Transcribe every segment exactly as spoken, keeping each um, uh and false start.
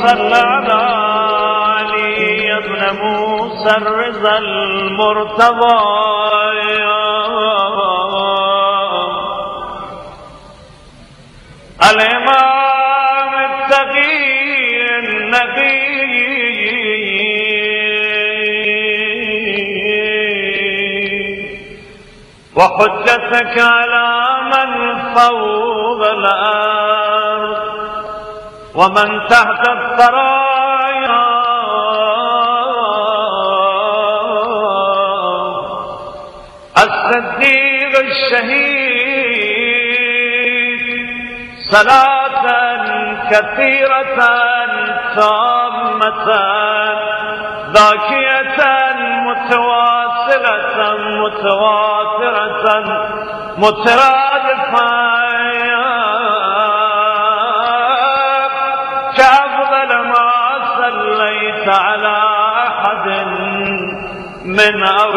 صل على علي ابن موسى الرضا المرتضى الإمام التقي النقي وحجتك على من فوق الأرض ومن تحت الثرايا الصديق الشهيد صلاة كثيرة تامة ذاكية متواصلة متواترة مترادفة كأفضل ما صليت على أحد من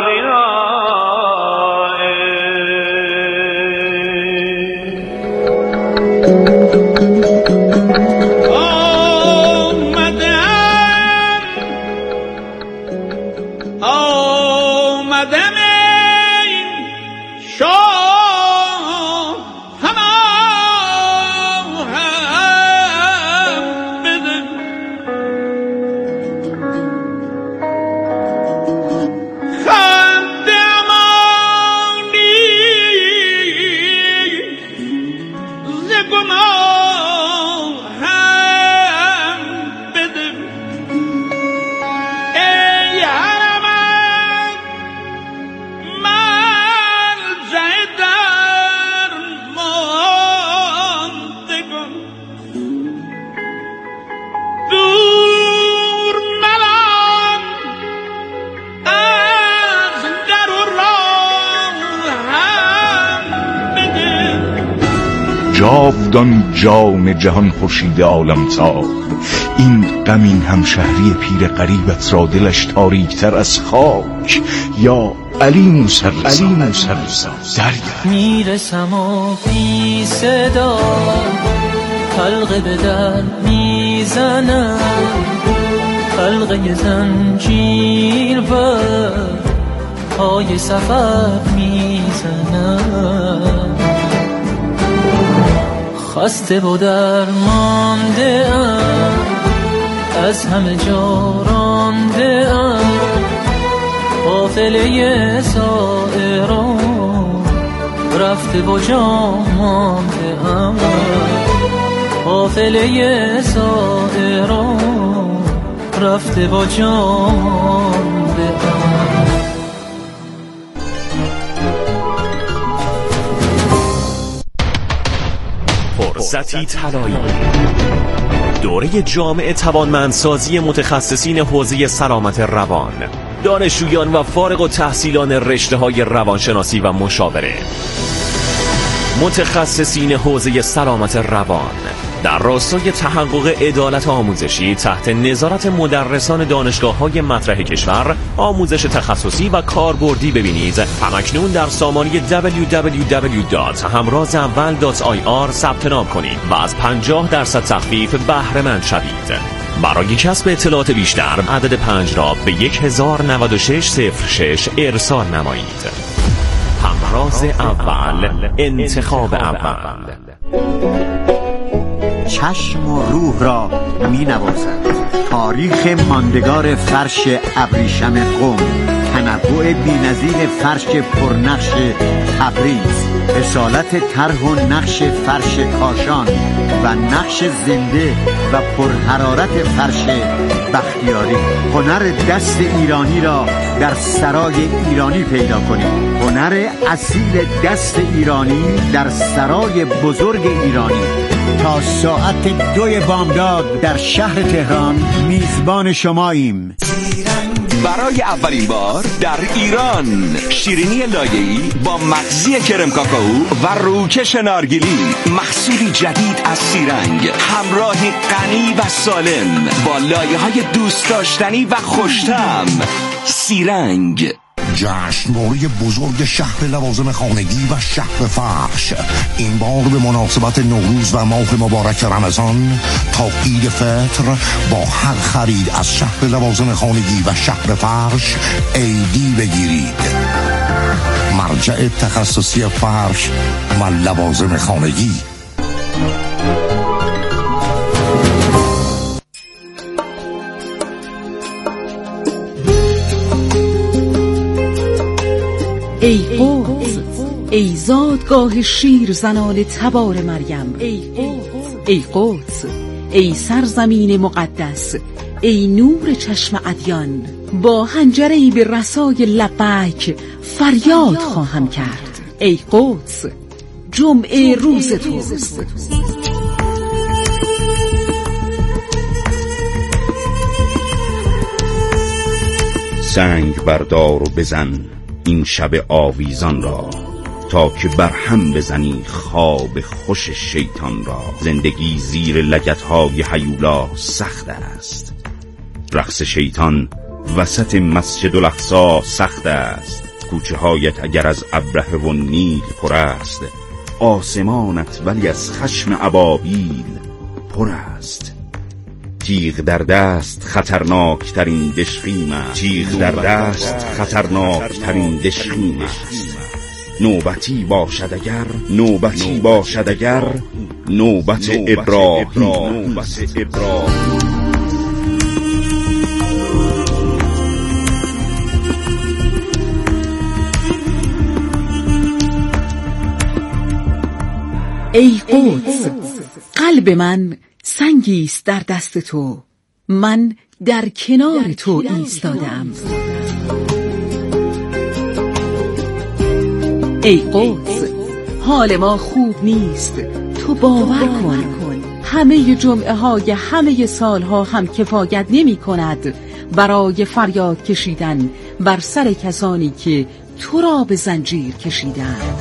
جاودان جان جهان خورشید عالمسار، این غمین همشهری پیر غریبت را دلش تاریکتر از خاک. یا علی موسر علی موسر دریا میرسم و بی صدا حلقه به در میزنم، حلقه زنجیر و پای سفر میزنم. خسته و درمانده ام، از همه جا رانده ام، قافله سائران رفته و جا مانده ام، قافله سائران رفته و جا مانده ام. فرصتی طلایی، دوره جامع توانمندسازی متخصصین حوزه سلامت روان، دانشجویان و فارغ التحصیلان رشته‌های روانشناسی و مشاوره، متخصصین حوزه سلامت روان در راستای تحقق عدالت آموزشی تحت نظارت مدرسان دانشگاه‌های مطرح کشور. آموزش تخصصی و کاربردی ببینید همکنون در سامانه دبلیو دبلیو دبلیو دات همراز اول دات آی آر ثبت نام کنید و از پنجاه درصد تخفیف بهره مند شوید. برای کسب اطلاعات بیشتر عدد پنج را به یک هزار و نود و شش صفر شش ارسال نمایید. همراز اول، انتخاب اول. چشم و روح را می نوازد تاریخ ماندگار فرش ابریشم قم، تنوع بی‌نظیر فرش پرنقش تبریز، اصالت طرح و نقش فرش کاشان و نقش زنده و پرحرارت فرش بختیاری. هنر دست ایرانی را در سرای ایرانی پیدا کنید. هنر اصیل دست ایرانی در سرای بزرگ ایرانی. تا ساعت دوی بامداد در شهر تهران میزبان شماییم. برای اولین بار در ایران شیرینی لایه‌ای با مغزی کرم کاکائو و روکش نارگیلی، محصولی جدید از سیرنگ، همراهی غنی و سالم با لایه‌های دوست داشتنی و خوش‌طعم. سیرنگ جشنواره بزرگ شهر لوازم خانگی و شهر فرش این بار به مناسبت نوروز و ماه مبارک رمضان تا عید فطر با هر خرید از شهر لوازم خانگی و شهر فرش عیدی بگیرید. مرجع تخصصی فرش و لوازم خانگی. ای قدس، ای زادگاه شیر زنان تبار مریم، ای قدس، ای قدس، ای سرزمین مقدس، ای نور چشم ادیان، با حنجره‌ای به رسای لبیک فریاد خواهم کرد. ای قدس، جمعه روز توست. سنگ بردار و بزن این شب آویزان را، تا که برهم بزنی خواب خوش شیطان را. زندگی زیر لگدهای هیولا سخت است، رقص شیطان وسط مسجد الاقصی سخت است. کوچه هایت اگر از ابرهه و نیل پر است، آسمانت ولی از خشم ابابیل پر است. تیغ در دست خطرناک ترین دشخیم است، تیغ در دست خطرناک ترین دشخیم است. نوبتی باشد اگر، نوبتی باشد اگر، نوبت ابراهیم، نوبت ابراهیم. ای قدس، قلب من سنگی است در دست تو، من در کنار تو ایستادم. ای قدس، حال ما خوب نیست، تو باور کن. همه جمعه های همه سالها هم کفایت نمی کند برای فریاد کشیدن بر سر کسانی که تو را به زنجیر کشیدند.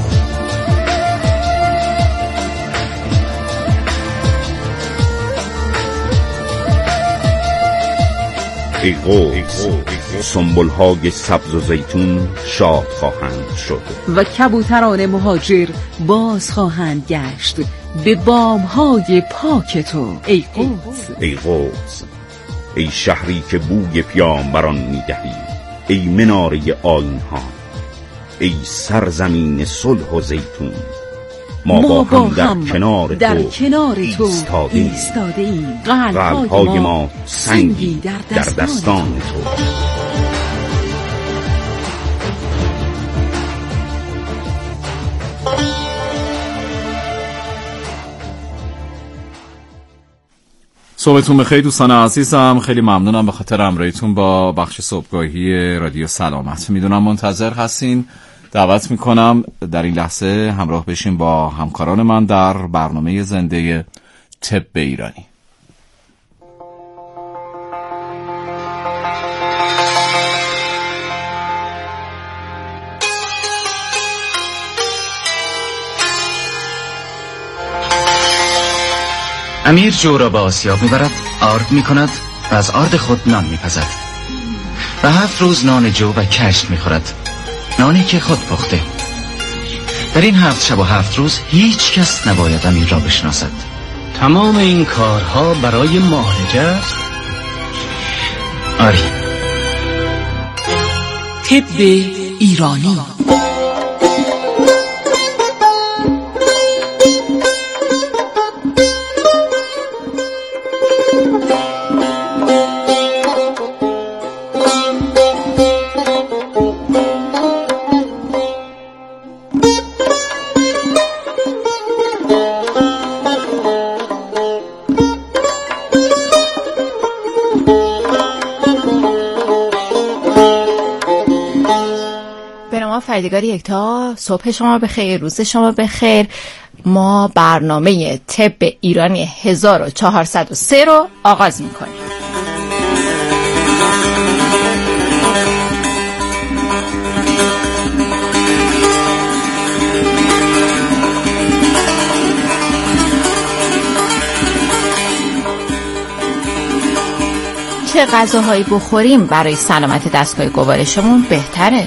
ای قدس، سنبل‌های سبز و زیتون شاد خواهند شد و کبوتران مهاجر باز خواهند گشت به بام‌های پاک تو. ای قدس، ای قدس، ای شهری که بوی پیامبران می‌دهی، ای مناره آیین‌ها، ای سرزمین صلح و زیتون. ما, ما با هم در کنار در تو کنار تو ایستاده ایم. ایستاده ایم. قلب‌های ما سنگی در دستان, در دستان تو. صبحتون بخیر دوستان عزیزم، خیلی ممنونم به خاطر همراهیتون با بخش صبحگاهی رادیو سلامت. میدونم منتظر هستین، دعوت میکنم در این لحظه همراه بشین با همکاران من در برنامه زنده طب ایرانی. امیر جو را به آسیاب میبرد، آرد میکند و از آرد خود نان میپزد و هفت روز نان جو و کشت میخورد، نانی که خود پخته. در این هفت شب و هفت روز هیچ کس نباید امیر را بشناسد. تمام این کارها برای معالجه است؟ آری. طب ایرانی. فریدگار یکتا، صبح شما بخیر، روز شما بخیر. ما برنامه طب ایرانی هزار و چهارصد و سه رو آغاز میکنیم. چه غذاهایی بخوریم برای سلامت دستگاه گوارشمون بهتره؟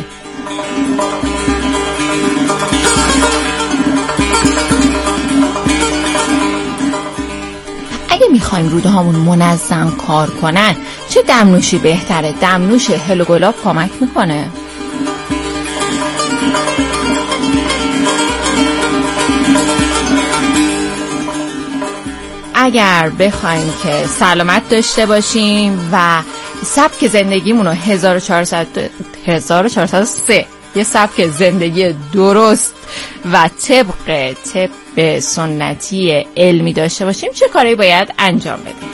اگه میخوایم روده هامون منظم کار کنن چه دمنوشی بهتره؟ دمنوش هل و گلاب کمک میکنه. اگر بخوایم که سلامت داشته باشیم و سبک زندگیمونو هزار و چهارصد و سه یه سبک زندگی درست و طبق طب سنتی علمی داشته باشیم چه کاری باید انجام بدیم؟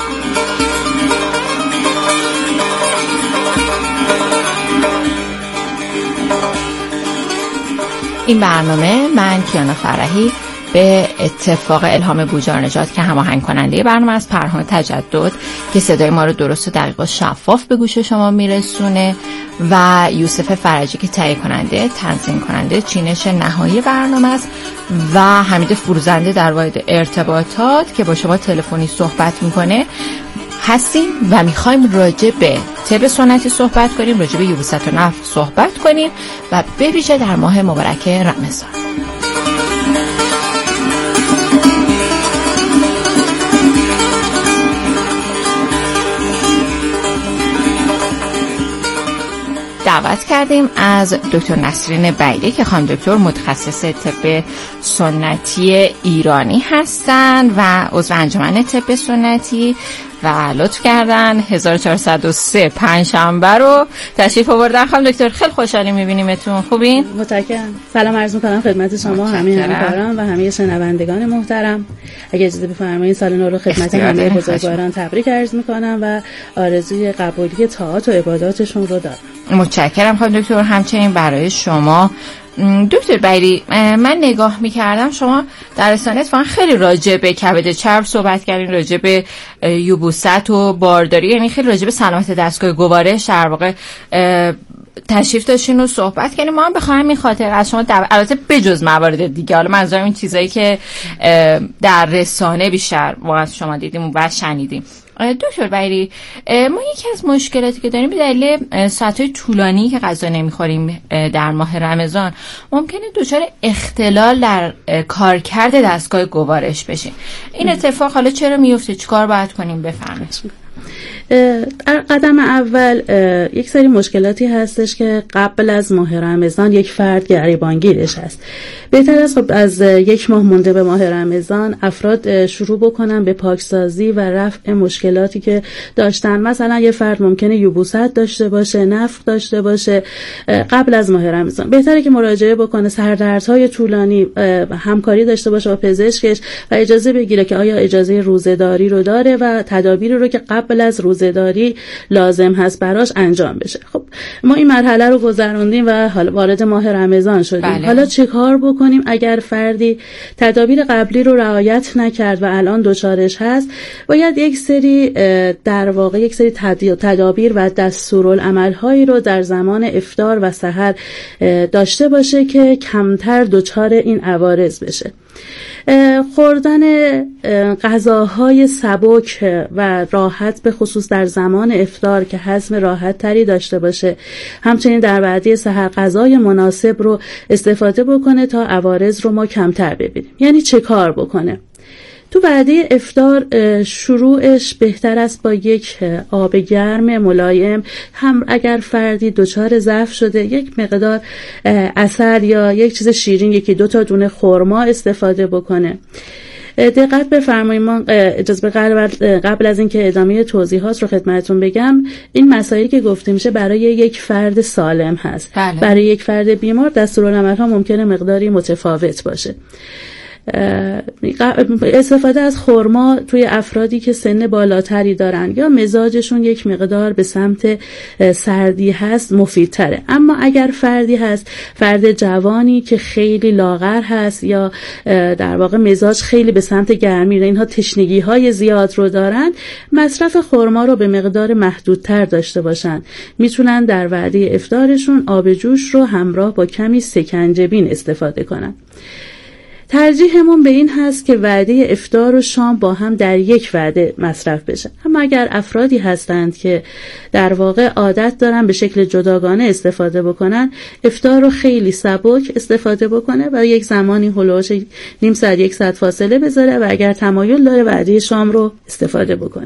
این برنامه من کیانا فرحی به اتفاق الهام بوجار نجات که هماهنگ کننده برنامه از پرهام تجدد که صدای ما رو درست و دقیق و شفاف به گوش شما میرسونه و یوسف فرجی که تهیه کننده، تنظیم کننده، چینش نهایی برنامه است و حمید فروزنده در واحد ارتباطات که با شما تلفنی صحبت میکنه هستیم و میخوایم راجع به طب سنتی صحبت کنیم، راجع به یبوست و نفخ صحبت کنیم و به ویژه در ماه مبارک رمضان. دعوت کردیم از دکتر نسرین بیلی که خانم دکتر متخصص طب سنتی ایرانی هستن و عضو انجمن طب سنتی و لطف کردن هزار و چهارصد و سه پنجشنبه رو تشریف آوردن. خانم دکتر خیلی خوشحالیم می‌بینیمتون. خوبین؟ متشکرم. سلام عرض می‌کنم خدمت شما همه همکاران و همه شنوندگان محترم. اگه اجازه بفرمایید سال نو رو خدمت همه بزرگواران تبریک عرض می‌کنم و آرزوی قبولی طاعات و عباداتشون رو دارم. متشکرم خانم دکتر. همچنین برای شما دکتر بیلی من نگاه میکردم شما در رسانه اتفاقا خیلی راجع به کبد چرب صحبت کردین، راجع به یبوست و بارداری، یعنی خیلی راجع به سلامت دستگاه گوارش در واقع تشریف داشتین و صحبت کردین. ما هم بخوایم این خاطر از شما دو... البته بجز موارد دیگه، حالا منظورم این چیزایی که در رسانه بیشتر ما از شما دیدیم و شنیدیم. دکتر بیلی ما یکی از مشکلاتی که داریم به دلیل ساعت‌های طولانی که غذا نمیخوریم در ماه رمضان ممکنه دچار اختلال در کارکرد دستگاه گوارش بشیم. این اتفاق حالا چرا میفته؟ چیکار باید کنیم؟ بفرمایید. قدم اول یک سری مشکلاتی هستش که قبل از ماه رمضان یک فرد گریبانگیرش هست. بهتر است خب از یک ماه مونده به ماه رمضان افراد شروع بکنن به پاکسازی و رفع مشکلاتی که داشتن. مثلا یه فرد ممکنه یبوست داشته باشه، نفخ داشته باشه قبل از ماه رمضان، بهتره که مراجعه بکنه، سردردهای طولانی، همکاری داشته باشه با پزشکش و اجازه بگیره که آیا اجازه روزه‌داری رو داره و تدابیری رو که قبل از روزه‌داری لازم هست براش انجام بشه. خب ما این مرحله رو گذروندیم و حالا وارد ماه رمضان شدیم. بله. حالا چه کار بکنیم اگر فردی تدابیر قبلی رو رعایت نکرد و الان دچارش هست؟ باید یک سری در واقع یک سری تدابیر و دستورالعمل‌هایی رو در زمان افطار و سحر داشته باشه که کمتر دچار این عوارض بشه. خوردن غذاهای سبک و راحت به خصوص در زمان افطار که هضم راحت تری داشته باشه، همچنین در وعده سحر غذای مناسب رو استفاده بکنه تا عوارض رو ما کمتر ببینیم. یعنی چه کار بکنه؟ تو وعده افطار شروعش بهتر است با یک آب گرم ملایم، هم اگر فردی دچار ضعف شده یک مقدار عسل یا یک چیز شیرین، یکی دو تا دونه خرما استفاده بکنه. دقت بفرمایید، ما اجازه قبل از اینکه ادامه توضیحات رو خدمتتون بگم، این مسائلی که گفته میشه برای یک فرد سالم هست. بله. برای یک فرد بیمار دستورالعمل‌ها ممکنه مقداری متفاوت باشه. استفاده از خرما توی افرادی که سن بالاتری دارن یا مزاجشون یک مقدار به سمت سردی هست مفیدتره. اما اگر فردی هست، فرد جوانی که خیلی لاغر هست یا در واقع مزاج خیلی به سمت گرمی، اینها تشنگی های زیاد رو دارن، مصرف خرما رو به مقدار محدودتر داشته باشن. میتونن در وعده افطارشون آب جوش رو همراه با کمی سکنجبین استفاده کنن. ترجیحمون به این هست که وعده افطار و شام با هم در یک وعده مصرف بشه. اما اگر افرادی هستند که در واقع عادت دارن به شکل جداگانه استفاده بکنن، افطار رو خیلی سبک استفاده بکنه و یک زمانی هلوش نیم ساعت یک ساعت فاصله بذاره و اگر تمایل داره وعده شام رو استفاده بکنه.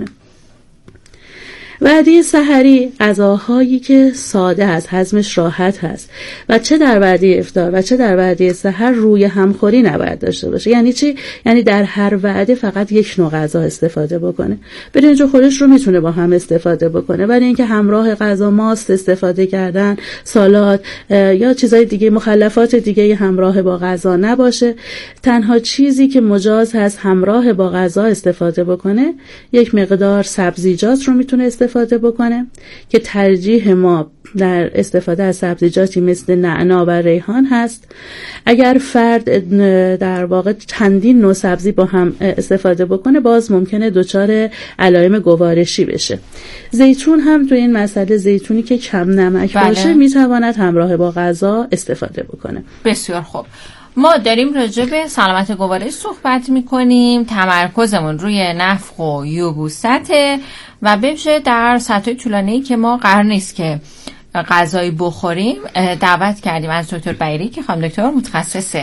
وعده سحری غذاهایی که ساده است، هضمش راحت هست و چه در وعده افطار و چه در وعده سحر روی همخوری نباید داشته باشه. یعنی چی؟ یعنی در هر وعده فقط یک نوع غذا استفاده بکنه. برنج و خورش رو میتونه با هم استفاده بکنه، ولی اینکه همراه غذا ماست استفاده کردن، سالاد یا چیزای دیگه، مخلفات دیگه همراه با غذا نباشه. تنها چیزی که مجاز هست همراه با غذا استفاده بکنه یک مقدار سبزیجات رو میتونه استفاده استفاده بکنه که ترجیح ما در استفاده از سبزیجاتی مثل نعنا و ریحان هست. اگر فرد در واقع چندین نوع سبزی با هم استفاده بکنه باز ممکنه دچار علائم گوارشی بشه. زیتون هم تو این مسئله، زیتونی که کم نمک بله. باشه میتواند همراه با غذا استفاده بکنه. بسیار خوب. ما داریم راجع به سلامت گوارش صحبت میکنیم، تمرکزمون روی نفخ و یبوسته و ببشه در سطح طولانی که ما قرار نیست که غذایی بخوریم. دعوت کردیم از دکتر بیری که خانم دکتر متخصص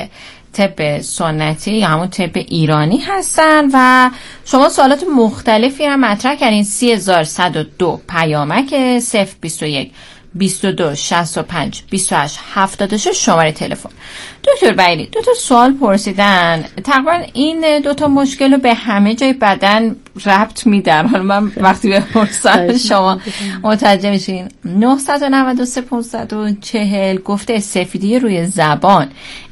طب سنتی یا همون طب ایرانی هستن و شما سوالات مختلفی هم مطرح کردین. سی هزار صد و دو پیامک صفر بیست و یک بیست و دو شصت و پنج بیست و هشت هفتاد و شش شماره تلفن. دکتر بیری دو تا سوال پرسیدن، تقریبا این دو تا مشکل رو به همه جای بدن ربط میدن. حالا من وقتی به پرسان شما متوجه میشین. نه نه سه پانصد و چهل گفته سفیدی روی زبان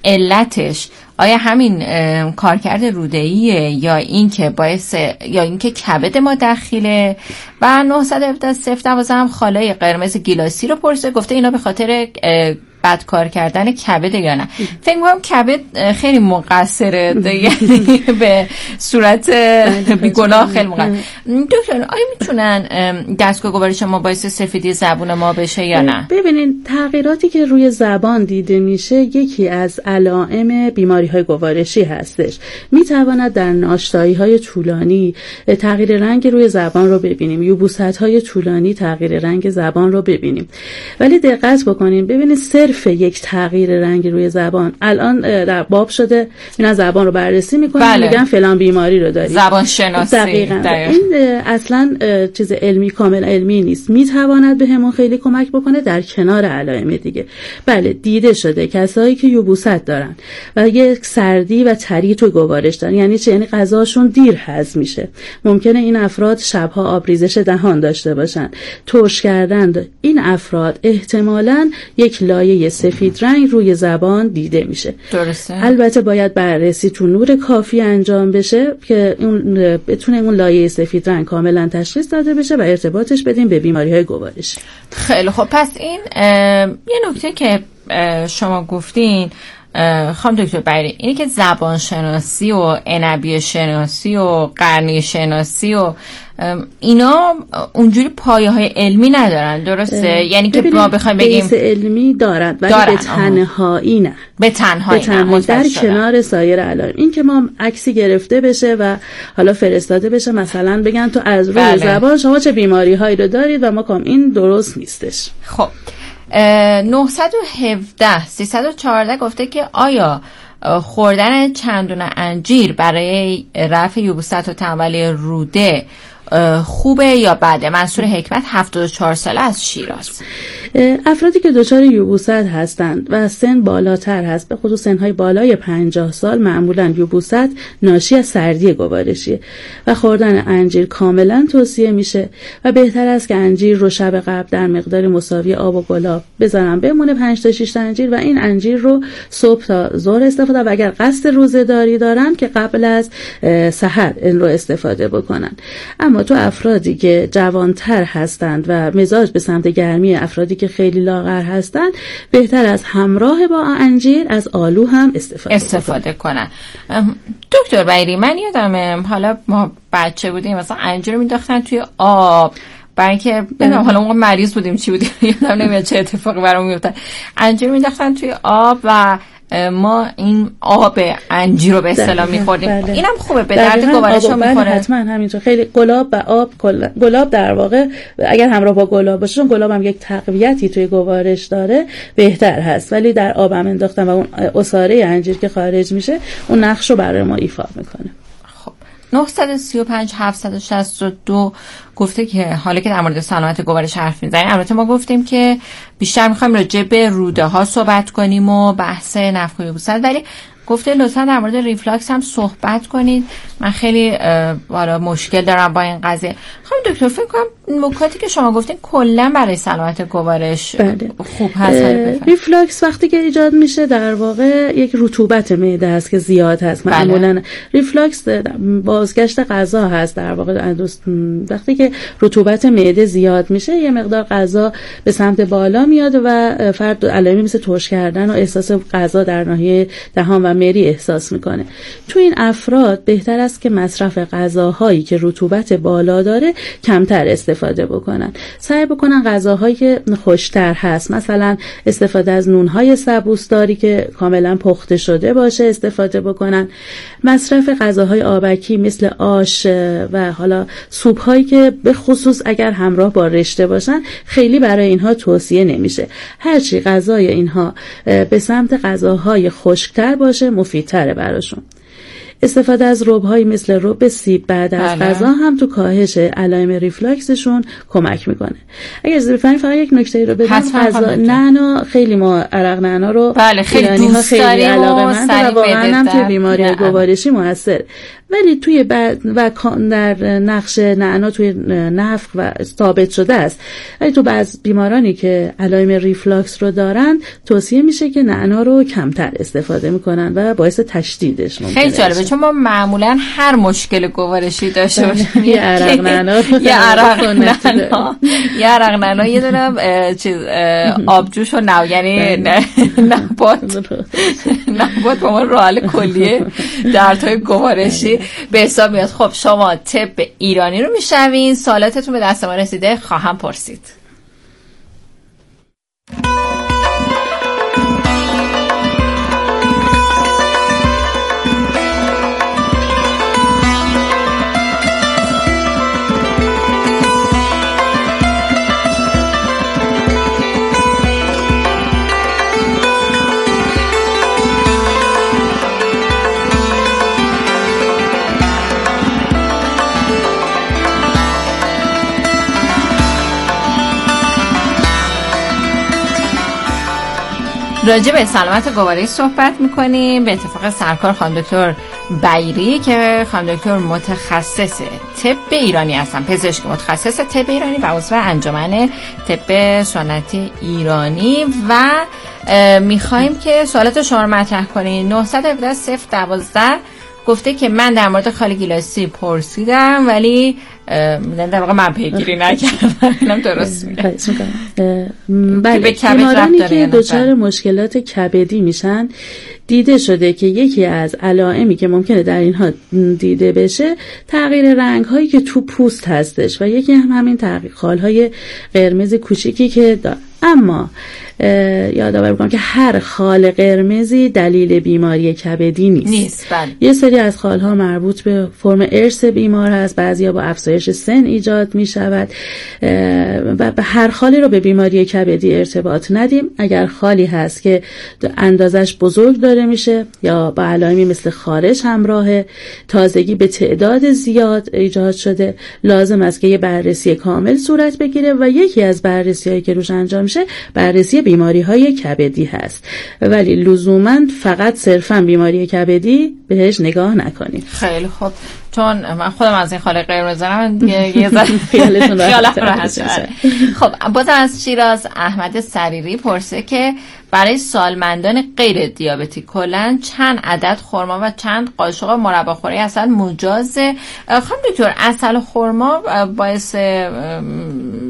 علتش آیا همین کارکرد روده‌ایه یا این که باعث یا این که کبد ما دخیله؟ و نه یک هفت صفر دوازده هم خالای قرمز گیلاسی رو پرسه، گفته اینا به خاطر بد کار کردن کبد یا نه. فکر می‌کنم کبد خیلی مقصره، یعنی به صورت بیگناه خیلی مقصر. دکتر آیا میتونن دستگاه گوارش ما باعث سفیدی زبون ما بشه یا نه؟ ببینین تغییراتی که روی زبان دیده میشه یکی از علائم بیماری‌های گوارشی هستش. میتواند در ناشتایی‌های طولانی تغییر رنگ روی زبان رو ببینیم، یبوست‌های طولانی تغییر رنگ زبان رو ببینیم. ولی دقت بکنین ببینید صرف یک تغییر رنگ روی زبان الان در باب شده اینا زبان رو بررسی میکنن بله. میگن فلان بیماری رو داری، زبان شناسی. دقیقاً دقیقا. این اصلا چیز علمی کامل علمی نیست، میتواند به همون خیلی کمک بکنه در کنار علائم دیگه. بله دیده شده کسایی که یبوست دارن و یک سردی و تری تو گوارش دارن، یعنی چه؟ یعنی غذاشون دیر هضم میشه. ممکنه این افراد شبها آبریزش دهان داشته باشن، ترش کردن. این افراد احتمالاً یک لایه سفید رنگ روی زبان دیده میشه. درسته. البته باید بررسی تو نور کافی انجام بشه که اون بتونه اون لایه سفید رنگ کاملا تشخیص داده بشه و ارتباطش بدیم به بیماری‌های گوارش. خیلی خب. پس این یه نکته که شما گفتین خانم دکتر بیری، اینی که زبان شناسی و عنبی شناسی و قرنی شناسی و اینا اونجوری پایه های علمی ندارن، درسته؟ یعنی که ما بخوایم بگیم بیس علمی دارن ولی دارن. به تنهایی نه، به تنهایی, به تنهایی در کنار سایر علائم. این که ما عکسی گرفته بشه و حالا فرستاده بشه مثلا بگن تو از روی بله. زبان شما چه بیماری هایی رو دارید و ما کام این درست نیستش. خب نه یک هفت سیصد و چهارده گفته که آیا خوردن چندون انجیر برای رفع یبوست و تنبلی روده خوبه یا بده؟ منصور حکمت هفتاد و چهار ساله از شیراز. افرادی که دچار یبوست هستند و سن بالاتر هست، به خصوص سنهای بالای پنجاه سال، معمولا یبوست ناشی از سردی گوارشیه و خوردن انجیر کاملا توصیه میشه و بهتر است که انجیر رو شب قبل در مقدار مساوی آب و گلاب بذارن بمونه، پنج تا شش تا انجیر، و این انجیر رو صبح تا ظهر استفاده و اگر قصد روزه‌داری دارن که قبل از سحر این رو استفاده بکنن. اما تو افرادی که جوانتر هستند و مزاج به سمت گرمی، افرادی که خیلی لاغر هستند، بهتر از همراه با انجیر از آلو هم استفاده استفاده کنن. دکتر بیری من یادمه حالا ما بچه بودیم مثلا انجیر مینداختن توی آب برای اینکه بدونم حالا اون مریض بودیم چی بودیم یادم نمیاد چه اتفاقی برام میافتاد. انجیر مینداختن توی آب و ما این آب انجیر رو به اصطلاح می‌خوردیم. بله. اینم خوبه به درد گوارشون می‌خوره. حتما همینطور. خیلی گلاب و آب، گلاب در واقع اگر همراه با گلاب باشه، چون گلاب هم یک تقویتی توی گوارش داره، بهتر هست. ولی در آب هم انداختن و اون عصاره انجیر که خارج میشه اون نقش رو برای ما ایفا میکنه. نه سه پنج هفت شش دو گفته که حالا که در مورد سلامت گوارش حرف میزنیم، البته ما گفتیم که بیشتر میخوایم راجع به روده ها صحبت کنیم و بحث نفخ و یبوست، ولی گفته لطفا در مورد ریفلاکس هم صحبت کنید. من خیلی والا مشکل دارم با این قضیه. خانم دکتر فکر کنم نکاتی که شما گفتین کلا برای سلامت گوارش بله. خوب هست. ریفلاکس وقتی که ایجاد میشه در واقع یک رطوبت معده است که زیاد هست. بله. معمولا ریفلاکس بازگشت غذا هست. در واقع وقتی که رطوبت معده زیاد میشه یه مقدار غذا به سمت بالا میاد و فرد علائمی مثل ترش کردن و احساس غذا در ناحیه دهان و مری احساس میکنه. تو این افراد بهتر است که مصرف غذاهایی که رطوبت بالا داره کمتر استفاده بکنن. سعی بکنن غذاهایی که خوشتر هست، مثلا استفاده از نونهای سبوسداری که کاملا پخته شده باشه استفاده بکنن. مصرف غذاهای آبکی مثل آش و حالا سوپ هایی که به خصوص اگر همراه با رشته باشن خیلی برای اینها توصیه نمیشه. هرچی غذای اینها به سمت غذاهای خشکتر باشه مفیدتره براشون. استفاده از رب‌هایی مثل رب سیب بعد از غذا هم تو کاهش علائم ریفلاکسشون کمک میکنه. اگر اجازه بفرمایید فقط یک نکته رو بگم. غذا نعنا خیلی ما عرق نعنا رو بله خیلی دوست خیلی علاقه‌مند و واقعا هم توی بیماری گوارشی موثر. ولی توی بعد و در نقش نعنا توی نفخ و ثابت شده است. ولی تو بعض بیمارانی که علائم ریفلاکس رو دارن توصیه میشه که نعنا رو کمتر استفاده میکنن و باعث تشدیدش ممکنه. خیلی جالبه چون ما معمولا هر مشکل گوارشی داشته باشیم یه عرق نعنا یه عرق نعنا یه عرق نعنا یه دونه چیز آبجوش و نو یعنی نبات نبات با ما راه حل کلیه دردهای گوارشی به حساب میاد. خب شما طب ایرانی رو میشنوین، سوالاتتون به دست ما رسیده، خواهم پرسید. راجع به سلامت گوارش صحبت میکنیم به اتفاق سرکار خانم دکتر بیری که خانم دکتر متخصص طب ایرانی هستن، پزشک متخصص طب ایرانی و عضو انجمن طب سنتی ایرانی و میخوایم که سوالات شما رو مطرح کنین. نه یک هفت صفر یک دو گفته که من در مورد خاله گیلاسی پرسیدم ولی در واقع من پیگیری نکردم. اینم درست میگه. بله بیمارانی که دچار مشکلات کبدی میشن دیده شده که یکی از علائمی که ممکنه در اینها دیده بشه تغییر رنگ هایی که تو پوست هستش و یکی هم همین تغییر خال های قرمز کوچیکی که داره. اما یادآور می‌کنم که هر خال قرمزی دلیل بیماری کبدی نیست. نیست بله. یه سری از خال‌ها مربوط به فرم ارث بیمار هست، بعضیا با افزایش سن ایجاد می‌شود و به هر خالی رو به بیماری کبدی ارتباط ندیم. اگر خالی هست که اندازش بزرگ داره میشه یا با علائمی مثل خارش همراهه، تازگی به تعداد زیاد ایجاد شده، لازم است که یه بررسی کامل صورت بگیره و یکی از بررسی‌هایی که روش انجام میشه بررسی بیماری های کبدی هست، ولی لزوماً فقط صرفاً بیماری کبدی بهش نگاه نکنید. خیلی خوب، چون من خودم از این خاله قرمز دارم یه ذره خیالتون راحت شد. خب باز از شیراز احمد سریری پرسه که برای سالمندان غیر دیابتی کلاً چند عدد خرما و چند قاشق مربا خوری عسل مجازه؟ خانم دکتر عسل و خرما باعث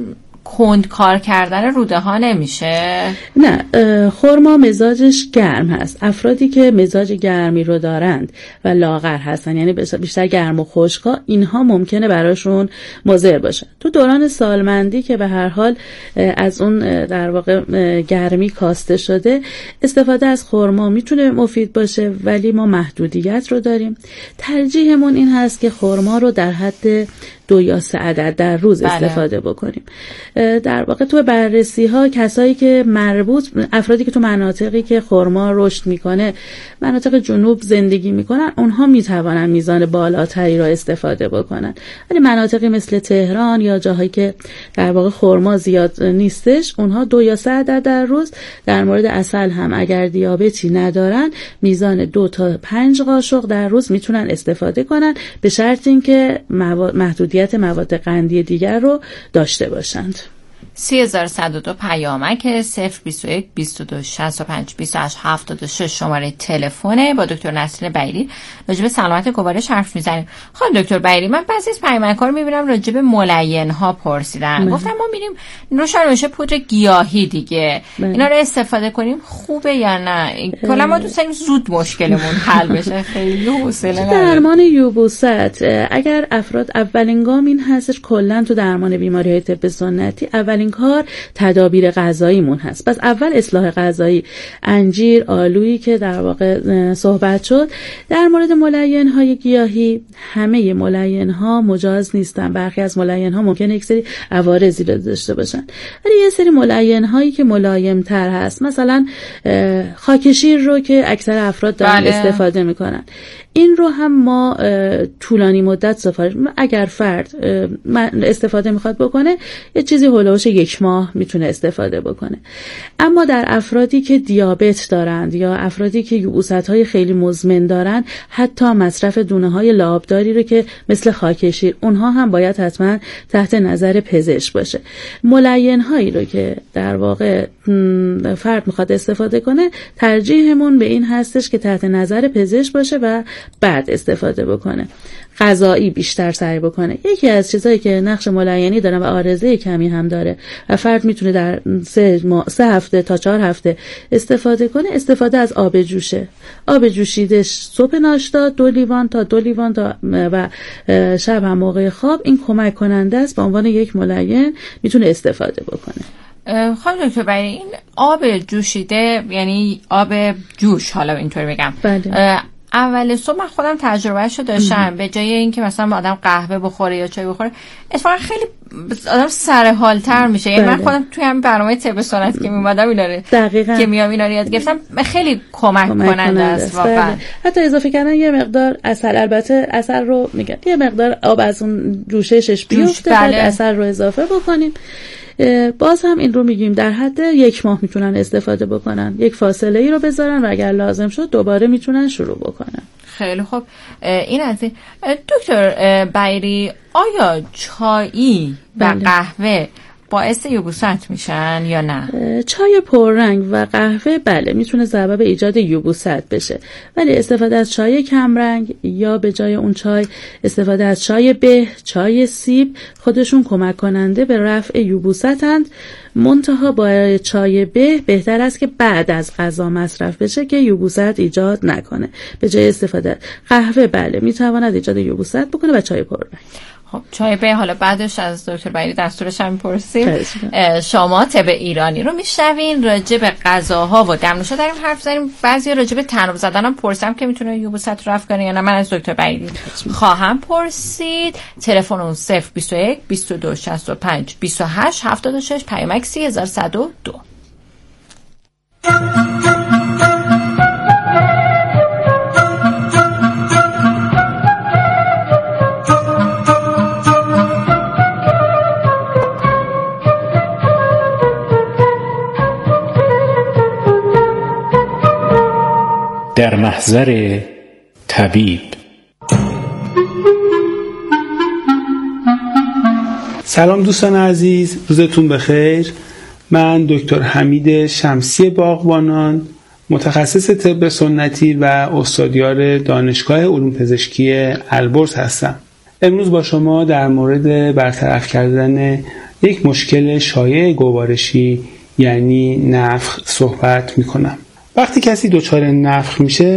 کند کار کردن روده ها نمیشه؟ نه، خرما مزاجش گرم هست. افرادی که مزاج گرمی رو دارند و لاغر هستن، یعنی بیشتر گرم و خشکا، اینها ممکنه براشون مضر باشه. تو دوران سالمندی که به هر حال از اون در واقع گرمی کاسته شده، استفاده از خرما میتونه مفید باشه، ولی ما محدودیت رو داریم. ترجیحمون این هست که خرما رو در حد دو یا سه عدد در روز بله. استفاده بکنیم. در واقع تو بررسی ها کسایی که مربوط افرادی که تو مناطقی که خرما رشد میکنه، مناطق جنوب زندگی میکنن، اونها میتوانن میزان بالاتری را استفاده بکنن. ولی مناطقی مثل تهران یا جاهایی که در واقع خرما زیاد نیستش، اونها دو یا سه عدد در روز. در مورد عسل هم اگر دیابتی ندارن، میزان دو تا پنج قاشق در روز میتونن استفاده کنن، به شرط اینکه محدودیت مواد قندی دیگر رو داشته باشند. سی هزار صد و دو پیامک صفر بیست و یک بیست و دو شصت و پنج بیست و هشت هفتاد و شش شماره تلفنه. با دکتر نسرین بیری راجع به سلامت گوارش حرف میزنیم. خب دکتر بیری، من بعضی از پیامک‌ها رو میبینم راجع به ملین‌ها پرسیدن. گفتم ما میریم نوشا نوشه پودر گیاهی دیگه، مه. اینا رو استفاده کنیم خوبه یا نه؟ کلا ما دوست داریم زود مشکلمون حل بشه. خیلی حوصله ندارم. درمان یبوست اگر افراد اولین گام این هستش، کلا تو درمان بیماری‌های طب سنتی اولین کار تدابیر غذاییمون هست. پس اول اصلاح غذایی، انجیر، آلویی که در واقع صحبت شد. در مورد ملین‌های گیاهی، همه ملین‌ها مجاز نیستن. برخی از ملین‌ها ممکنه یک سری عوارضی داشته باشن، ولی یه سری ملین‌هایی که ملایم‌تر هست، مثلا خاک شیر رو که اکثر افراد دارن بله. استفاده میکنن، این رو هم ما طولانی مدت سفارش، اگر فرد استفاده میخواد بکنه، یه چیزی هولوش یک ماه میتونه استفاده بکنه. اما در افرادی که دیابت دارند یا افرادی که یبوست‌های خیلی مزمن دارند، حتی مصرف دونه‌های لابداری رو که مثل خاک شیر، اونها هم باید حتما تحت نظر پزشک باشه. ملین‌هایی رو که در واقع فرد میخواد استفاده کنه، ترجیحمون به این هستش که تحت نظر پزشک باشه و بعد استفاده بکنه. غذایی بیشتر سعی بکنه. یکی از چیزایی که نقش ملینی داره و عارضه کمی هم داره و فرد میتونه در سه, ما... سه هفته تا چهار هفته استفاده کنه، استفاده از آب جوشه. آب جوشیده صبح ناشتا دو لیوان تا دو لیوان تا و شب هم موقع خواب، این کمک کننده است. به عنوان یک ملین میتونه استفاده بکنه. خانم دکتر بیری، این آب جوشیده یعنی آب جوش، حالا اینطوری بگم، بله. اول صبح من خودم تجربهشو داشتم. به جای اینکه مثلا آدم قهوه بخوره یا چای بخوره، اتفاقا خیلی آدم سر حال تر میشه. یعنی من خودم توی هم برنامه طب سنتی که میومدم اینا که میام اینا رو یاد گرفتم، خیلی کمک کننده است واقعا. حتی اضافه کردن یه مقدار عسل، البته عسل رو میگن یه مقدار آب از اون جوششش بیفته، بعد عسل رو اضافه بکنیم. باز هم این رو میگیم در حد یک ماه میتونن استفاده بکنن، یک فاصله ای رو بذارن و اگر لازم شد دوباره میتونن شروع بکنن. خیلی خوب. این از این. دکتر بیری، آیا چایی و قهوه باعث یبوست میشن یا نه؟ چای پررنگ و قهوه بله میتونه سبب ایجاد یبوست بشه، ولی استفاده از چای کمرنگ یا به جای اون چای استفاده از چای به، چای سیب، خودشون کمک کننده به رفع یبوستند. منتها با چای به بهتر است که بعد از غذا مصرف بشه که یبوست ایجاد نکنه. به جای استفاده قهوه بله میتواند ایجاد یبوست بکنه و چای پررنگ. خب چای به، حالا بعدش از دکتر بیری دستورش هم می‌پرسیم. شما طب ایرانی رو میشنوین، راجع به غذاها و دمنوشا داریم حرف زدیم. بعضی راجع به تناب زدن هم پرسیدم که میتونه یبوست رو رفع کنه یا نه. من از دکتر بیری خواهم پرسید. تلفن اون صفر بیست و یک بیست و دو شصت و پنج بیست و هشت هفتاد و شش، پیامک سی هزار صد و دو. در محضر طبیب. سلام دوستان عزیز، روزتون بخیر. من دکتر حمید شمسی باغبانان، متخصص طب سنتی و استادیار دانشگاه علوم پزشکی البرز هستم. امروز با شما در مورد برطرف کردن یک مشکل شایع گوارشی یعنی نفخ صحبت میکنم. وقتی کسی دچار نفخ میشه